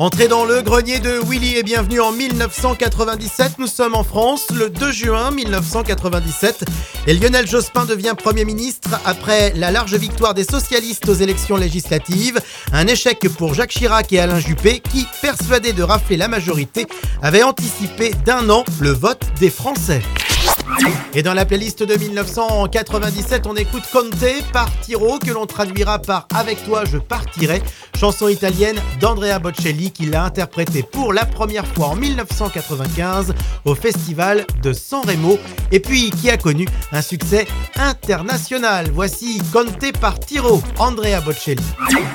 Entrez dans le grenier de Willy et bienvenue en 1997. Nous sommes en France le 2 juin 1997 et Lionel Jospin devient Premier ministre après la large victoire des socialistes aux élections législatives. Un échec pour Jacques Chirac et Alain Juppé qui, persuadés de rafler la majorité, avaient anticipé d'1 an le vote des Français. Et dans la playlist de 1997, on écoute Conte Partiro, que l'on traduira par Avec toi je partirai, chanson italienne d'Andrea Bocelli qui l'a interprétée pour la première fois en 1995 au festival de Sanremo et puis qui a connu un succès international. Voici Conte Partiro, Andrea Bocelli.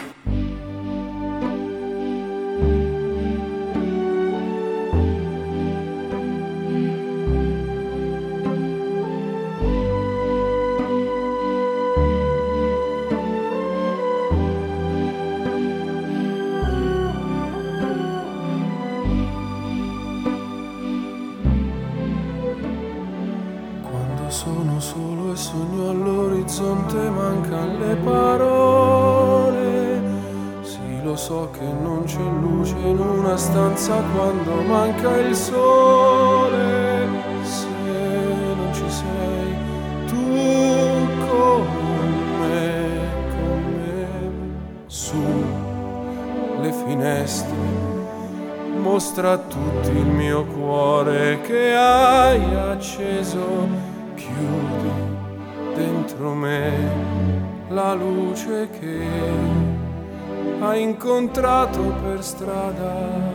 Sono solo e sogno all'orizzonte, mancano le parole. Sì, lo so che non c'è luce in una stanza quando manca il sole. Se non ci sei tu con me, su le finestre, mostra a tutti il mio cuore che hai acceso. Chiudi dentro me la luce che hai incontrato per strada.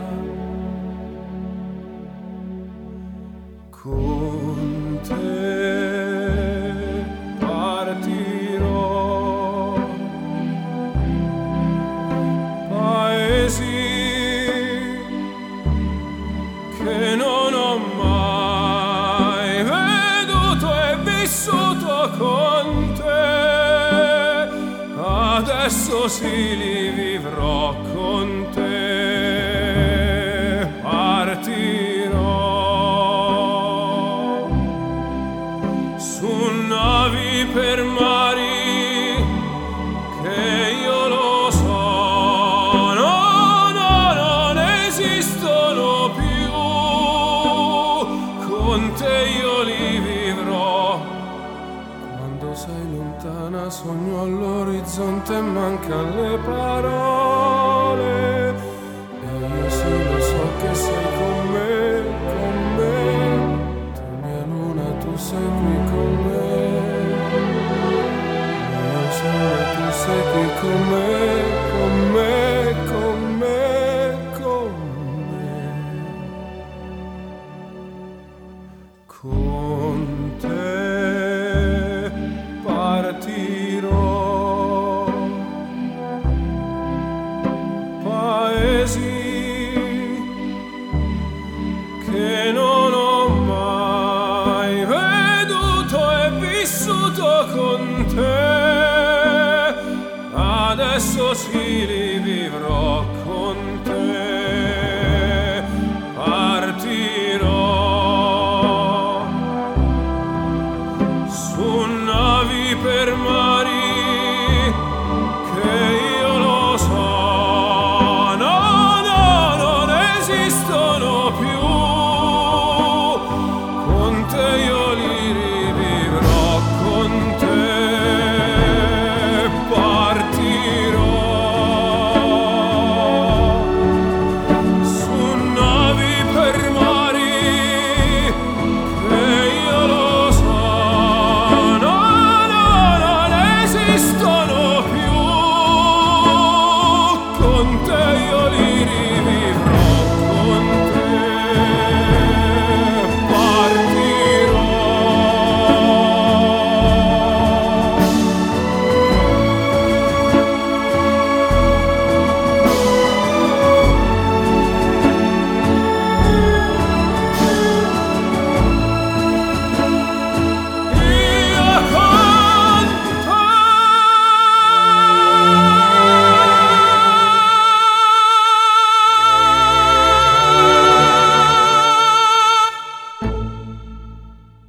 Con te partirò, paesi che non ho mai vissuto con te, adesso sì li vivrò con te. Partirò su navi per mari che io lo so, non esistono più, con te io li vivrò. Quando sei lontana sogno all'orizzonte e mancano le parole. E io sì lo so che sei con me, tu mia luna, tu sei qui con me. Mio sole, tu sei qui con me, con me, con me, con me. Con te partirò, paesi che non ho mai veduto e vissuto con te, adesso sì li vivrò con te.